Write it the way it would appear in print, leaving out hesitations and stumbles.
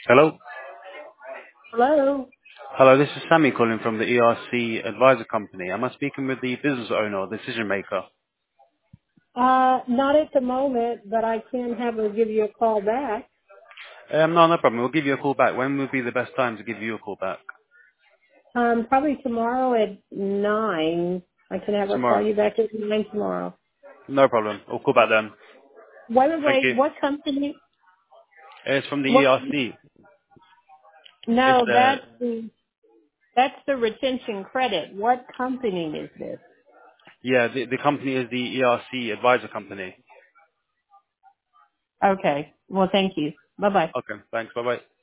Hello? Hello. Hello, this is Sammy calling from the ERC Advisor Company. Am I speaking with the business owner or decision maker? Not at the moment, but I can have her give you a call back. No, no problem. We'll give you a call back. When would be the best time to give you a call back? Probably tomorrow at 9. I can have her call Tomorrow. you back at 9 tomorrow. No problem. We'll call back then. Thank Wait, you. what company? It's from the What? ERC. It's No, that's the retention credit. What company is this? the company is the ERC Advisor Company. Okay. Well, thank you. Bye bye. Okay, thanks. Bye bye.